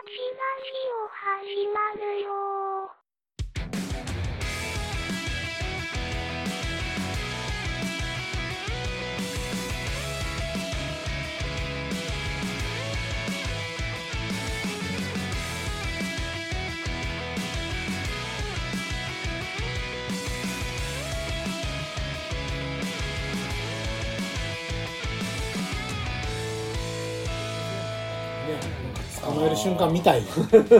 始まるよ捕まえる瞬間見たい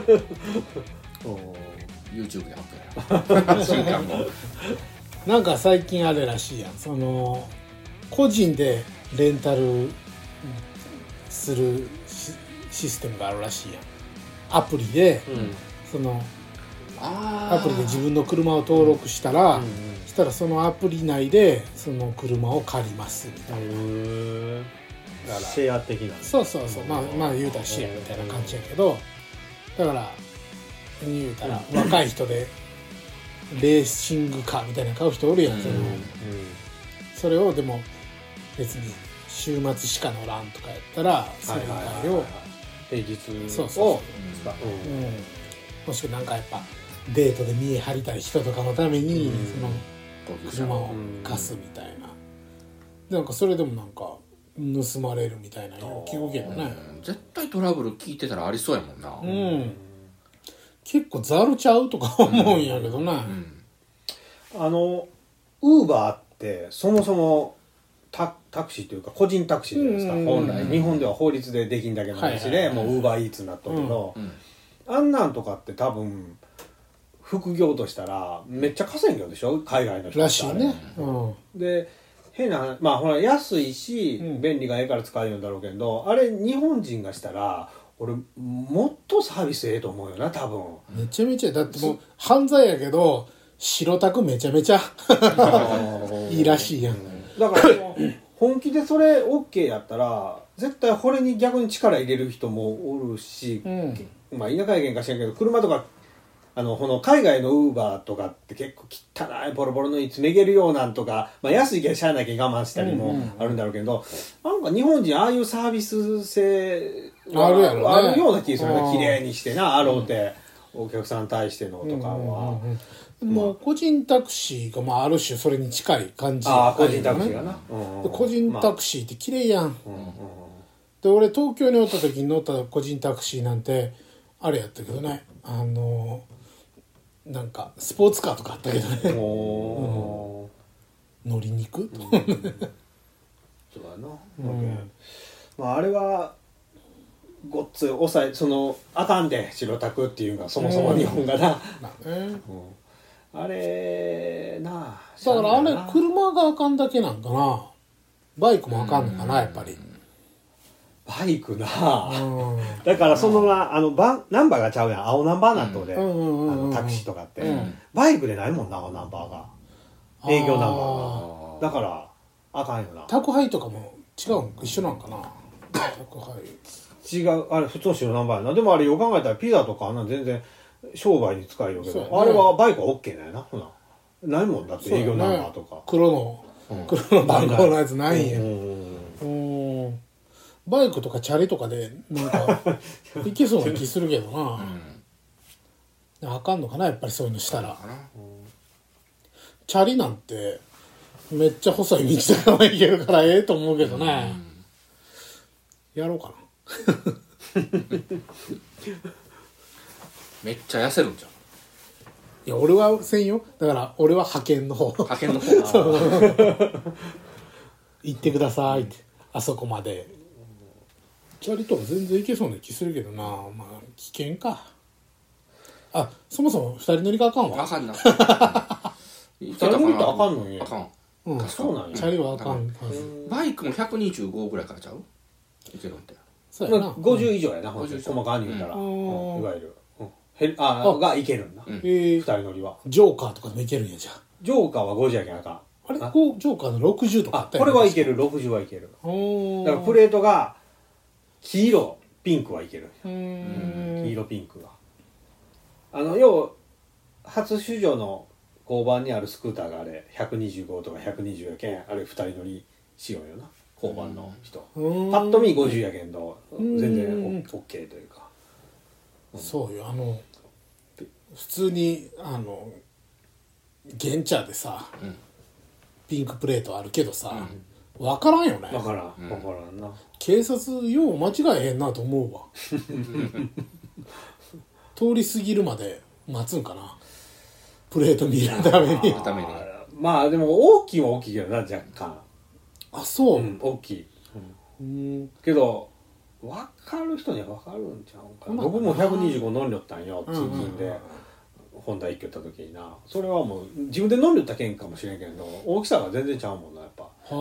YouTube でアップや瞬間もなんか最近あれらしいやん、その個人でレンタルするシステムがあるらしいやん。アプリで、そのアプリで自分の車を登録したら、したらそのアプリ内でその車を借りますみたいな。 シェア的な。 そうそうそう、まあ言うたらシェアみたいな感じやけど、だから言うたら若い人でレーシングカーみたいな買う人おるやん、それをでも別に週末しか乗らんとかやったらそれ以外を平日そうそうそう、もしくはなんかやっぱデートで見え張りたい人とかのためにその車を貸すみたいな、なんかそれでもなんか盗まれるみたいなの聞くけどね。 絶対トラブル聞いてたらありそうやもんな。 結構ザルちゃうとか思うんやけどな。 ウーバーってそもそもタクシーというか個人タクシーじゃないですか、本来日本では法律でできんだけの話で、もうウーバーイーツになっとるけど、あんなんとかって多分副業としたらめっちゃ稼ぎよでしょ、海外の人ってらしいね。 で変な話、まあほら安いし便利がええから使えるんだろうけど、あれ日本人がしたら俺もっとサービスええと思うよな、多分。 めちゃめちゃ、だってもう犯罪やけど白タクめちゃめちゃいいらしいやん。 だから本気でそれ OK やったら絶対これに逆に力入れる人もおるし、まあ田舎やけんかしらんけど車とかこの海外のウーバーとかって結構汚いボロボロのに詰めげるようなんとか、まあ、安いけどしゃあなきゃ我慢したりもあるんだろうけど、なんか日本人ああいうサービス性あるやろね、 あるような気がするね。綺麗にしてなあろうて、お客さんに対してのとかは、 もう個人タクシーがまあある種それに近い感じ、 個人タクシーがな、 個人タクシーって綺麗やん、で俺東京におった時に乗った個人タクシーなんてあれやったけどね、なんかスポーツカーとかあったけどね乗りに行く、 そうだな、まああれはごっつ抑えあかんで白タクっていうのがそもそも日本がな、あれなあ、 だからあれ車があかんだけなんかな、バイクもあかんのかな、やっぱりバイクな、だからナンバーがちゃうやん、青ナンバーなんとで、タクシーとかって、バイクでないもんな、青ナンバーが営業ナンバーが、だからあかんよな。 宅配とかも違うん一緒なんかな、宅配違う、あれ普通の白ナンバーやな。でもあれよう考えたらピザとかあんなん全然商売に使えるけど、あれはバイクは OK なんやな、ほなないもんだって営業ナンバーとか、 黒の番号のやつないんや。バイクとかチャリとかでなんかいけそうな気するけどな、あかんのかな、やっぱりそういうのしたら。チャリなんてめっちゃ細い道とかも行けるからええと思うけどね、やろうかなめっちゃ痩せるんじゃん。 いや俺はせんよ、だから俺は派遣の方行ってくださいってあそこまで。チャリとか全然行けそうな気するけどな、まあ危険か。あ、そもそも2人乗りがあかんわ。 あかんな 2人乗りってあかんのに、 あかん、 そうなんや。 チャリはあかん。 バイクも125ぐらいからちゃういけるんて。 そうやな、 50以上やな、細かに言うたら、いわゆるがいけるんだ、2人乗りは。 ジョーカーとかでもいけるんや。じゃあジョーカーは50やけんあかん。 あれジョーカーの60とかあったこよね。 れはいける、60はいける。だからプレートが黄色ピンクはいける。黄色ピンクが要は初出場の交番にあるスクーターがあれ125とか120やけん、あれ2人乗りしようよな、交番の人。パッと見50やけんど全然 OK というか。 そうよ普通に原茶でさ、ピンクプレートあるけどさ、分からんよね。 分からんな。 警察よう間違えへんなと思うわ通り過ぎるまで待つんかな、プレート見るために。 ためにまあでも大きいは大きいけどな、若干。 あ、そう、 大きい、けど分かる人には分かるんちゃうかな。僕も125飲んでったんよ、通勤で本田一挙行った時にな。それはもう自分で飲んでったけんかもしれんけど、大きさが全然ちゃうもんな、やっぱ。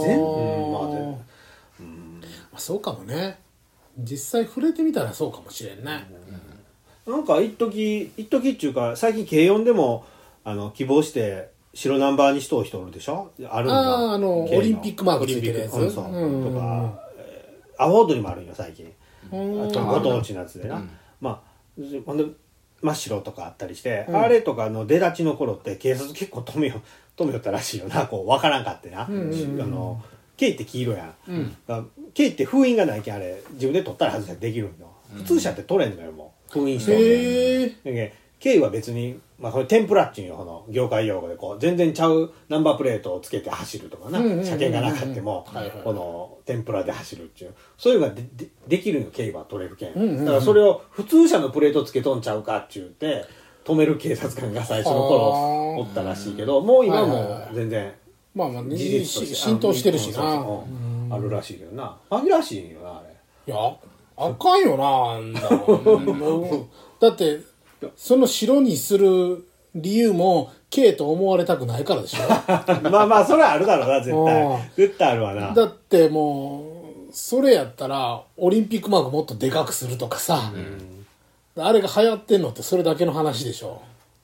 そうかもね。実際触れてみたらそうかもしれんね。 なんか一時っていうか、最近軽音でも希望して白ナンバーにしとう人おるでしょ。あるんだ。 オリンピックマークついてるやつとか、アホードにもあるんよ最近。あとご当地のやつでな、まあほんで真っ白とかあったりして、あれとかの出立ちの頃って警察結構止めよったらしいよな。こう分からんかってな、K って黄色やん、K って封印がないけん、あれ自分で取ったら外したらできるんよ。普通車って取れんのよ、もう封印してる。K は別に、まあ、これ天ぷらっていうよ、この業界用語でこう全然ちゃうナンバープレートをつけて走るとかな、車検がなかってもこの天ぷらで走るっていう、そういうのが できるの。K は取れるけん、だからそれを普通車のプレートつけとんちゃうかって言って止める警察官が最初の頃おったらしいけど、もう今はもう全然まあまあ浸透してるしな、 あるらしいけどな。紛らわしいよな、あれ。 いやあかんよな、あんなだってその白にする理由も K と思われたくないからでしょまあまあそれはあるだろうな、絶対あるわな。 だってもうそれやったらオリンピックマークもっとでかくするとかさ、あれが流行ってんのってそれだけの話でしょ。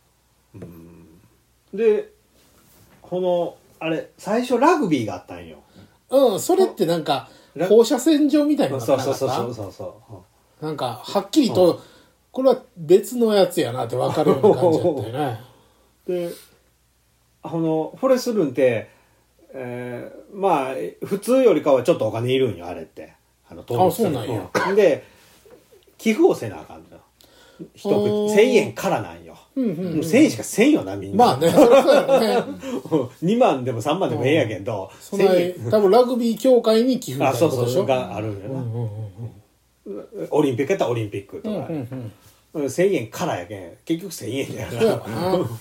でこのあれ最初ラグビーがあったんよ。 それってなんか放射線状みたいになってなかった？ そうなんかはっきりと、これは別のやつやなって分かるような感じだったよね。 でフォレスルンって、まあ普通よりかはちょっとお金いるんよ、あれって。 そうなんや。 で寄付をせなあかんのよ。1口1000円からなんよ。1000円しかせんよな、みんな。 まあね、そりゃそうやね。 2万でも3万でもええやけど、 多分ラグビー協会に寄付みたいなことでしょ。 があるんよな。オリンピックやったらオリンピックとか、1000円からやけん結局1000円だよな。 そうやわ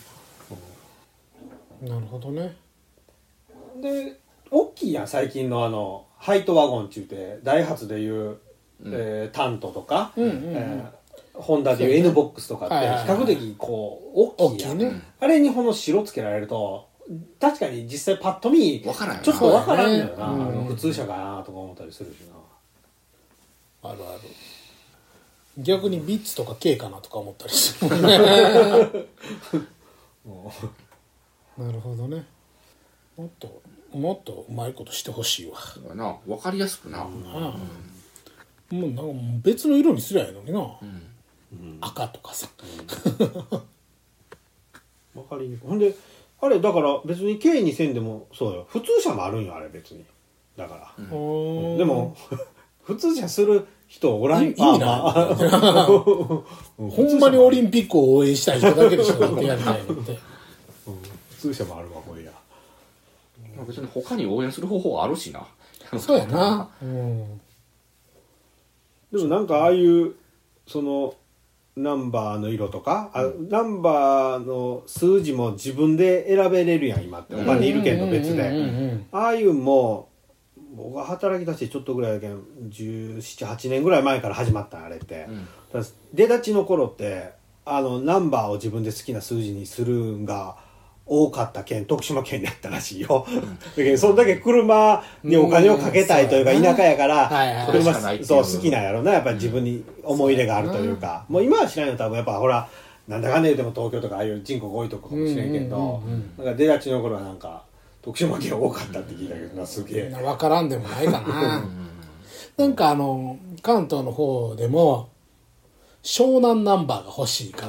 な。なるほどね。 で大きいやん、最近のハイトワゴンって言ってダイハツでいうタントとか、ホンダでいう N ボックスとかって比較的こう大きいやん、あれにこの白つけられると確かに実際パッと見ちょっと分からんのよな、普通車かなとか思ったりするしな。 あるある。逆にビッツとか K かなとか思ったりするもんね。なるほどね。もっとうまいことしてほしいわ。 な、分かりやすくな。 もうなんか別の色にすりゃいいのにな。赤とかさ。 分かりにくい。ほんであれだから別に K にせんでもそうよ、普通車もあるんよ、あれ別に。だから、でも普通車する人おらん。意味ないほんまにオリンピックを応援したい人だけでしょ、だってやりたいのって。 普通車もあるわ、これや。 別に他に応援する方法あるしな。 そうやな。 でもなんかああいうそのナンバーの色とか、ナンバーの数字も自分で選べれるやん今って。お金いるけど別で。ああいうも僕が働き出してちょっとぐらいだけど17、8年ぐらい前から始まったんあれって、出立ちの頃ってナンバーを自分で好きな数字にするんが多かった県、徳島県だったらしいよ。だけどそんだけ車にお金をかけたいというか、田舎やから車そう好きなんやろな、やっぱり自分に思い入れがあるというか。もう今は知らんよ、多分やっぱほらなんだかんだ言うても東京とかああいう人口が多いとこかもしれんけど、なんか出立ちの頃はなんか徳島県多かったって聞いたけどな、すげえ分からんでもないかな。なんか関東の方でも湘南ナンバーが欲しいから、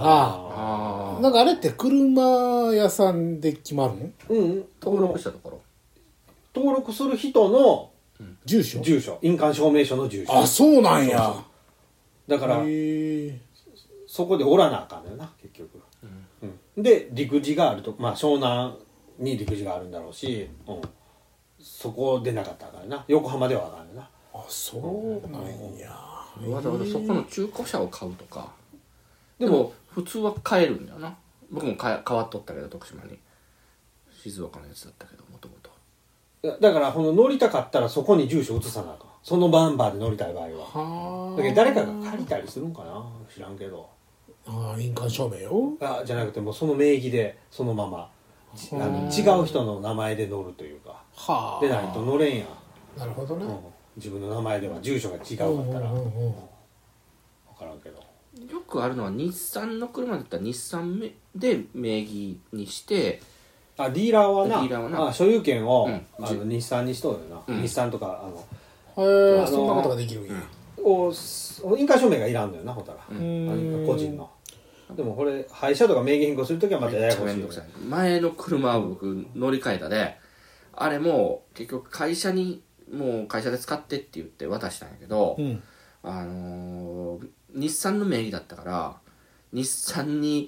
なんかあれって車屋さんで決まるの？ 登録したところ、 登録する人の住所、 印鑑証明書の住所。 あ、そうなんや。 だからそこでおらなあかんのよな結局、で陸自があると湘南に陸自があるんだろうし、そこ出なかったからな横浜ではあかんよな。 あそうなんや、 わざわざそこの中古車を買うとかでも普通は買えるんだよな。僕も変わっとったけど徳島に静岡のやつだったけどもともとだから乗りたかったらそこに住所移さなあかんそのバンバーで乗りたい場合は。だけど誰かが借りたりするんかな知らんけど。 印鑑証明よじゃなくてもうその名義でそのまま違う人の名前で乗るというかでないと乗れんやん。 なるほどね、 自分の名前では住所が違うかったら分からんけど。 よくあるのは日産の車だったら日産で名義にしてディーラーはな所有権を、日産にしとるよな、日産とかそんなことができるんや、 印鑑証明がいらんのよなほたら個人の。でもこれ廃車とか名義変更するときはまたややこしいよね。 前の車を僕乗り換えたであれも結局会社にもう会社で使ってって言って渡したんやけど、日産の名義だったから日産に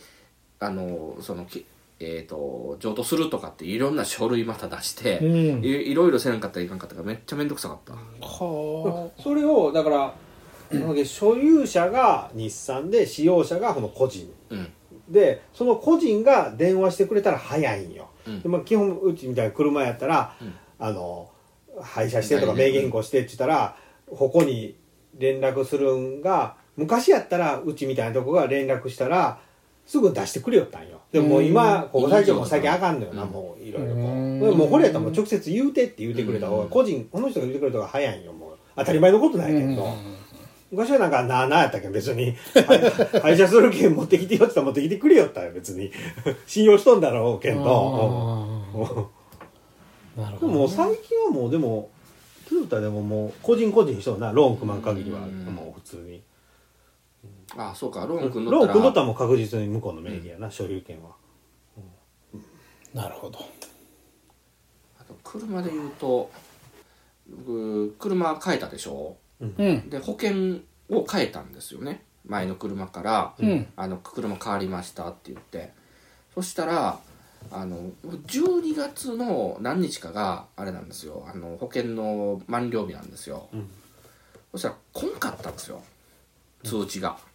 譲渡するとかっていろんな書類また出して、いろいろせなかったらいかんかったからめっちゃめんどくさかった。 それをだから所有者が日産で使用者がこの個人、でその個人が電話してくれたら早いんよ、で基本うちみたいな車やったら、廃車してとか名義変更してって言ったらここに連絡するんが昔やったらうちみたいなとこが連絡したらすぐ出してくれよったんよ。でももう今ここ最近あかんのよな、もういろいろもうこれやったらもう直接言うてって言うてくれた方が個人この人が言うてくれた方が早いんよ。もう当たり前のことないけど、昔はなんかなあやったけん別に廃車するけん持ってきてよって言ったら持ってきてくれよったよ別に信用しとんだろうけど。 なるほど、 もう最近はもうでもトヨタでももう個人にしとるなローン組まん限りはもう普通に。 そうかローン組んどったらもう確実に向こうの名義やな、所有権は。 なるほど。 あと車で言うと僕車変えたでしょ、で保険を変えたんですよね。前の車から、車変わりましたって言って、そしたら12月の何日かがあれなんですよ、保険の満了日なんですよ、そしたら来んかったんですよ通知が、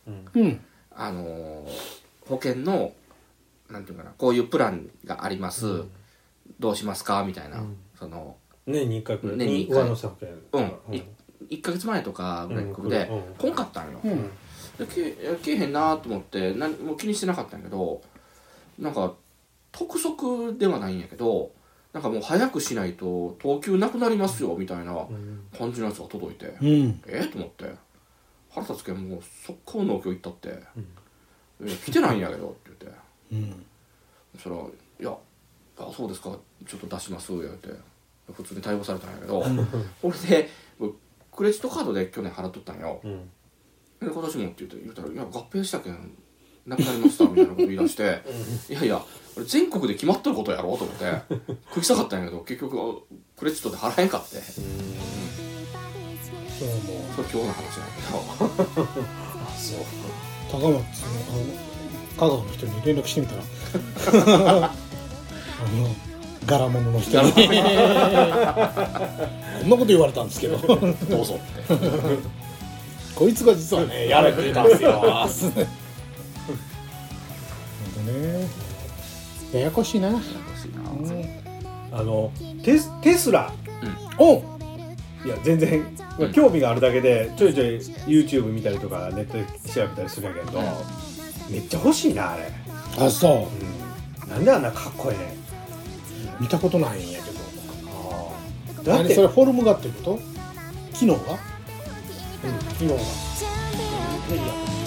保険のなんていうかな、こういうプランがあります、どうしますかみたいな、 年に1回くらい年に1回上乗せ保険 1ヶ月前とかぐらいで来んかったんよ、でけえへんなと思ってもう気にしてなかったんやけど、なんか督促ではないんやけどなんかもう早くしないと等級なくなりますよみたいな感じのやつが届いて、と思って腹立つけんもう速攻農協行ったって、来てないんやけどって言って、そしたら「いやそうですかちょっと出します」言うて普通に対応されたんやけどこれでクレジットカードで去年払っとったんよ、で今年もって言ったら「いや合併したけんなくなりました」みたいなこと言い出して「いやいやこれ全国で決まってることやろ」と思って食いしたかったんやけど結局クレジットで払えんかって、それ今日の話なんやけどそう高松香川の人に連絡してみたら柄物の人にこんなこと言われたんですけどどうぞってこいつが実はねやれくれたんですよほんとねややこしいな。 ややこしいな、 テスラ、いや全然、興味があるだけでちょいちょい YouTube 見たりとかネットで調べたりするんやけど、めっちゃ欲しいなあれ。 そう、 なんであんなかっこいいね。 見たことないんやけど。 だってそれフォルムがってこと？機能が？ 機能が。 いや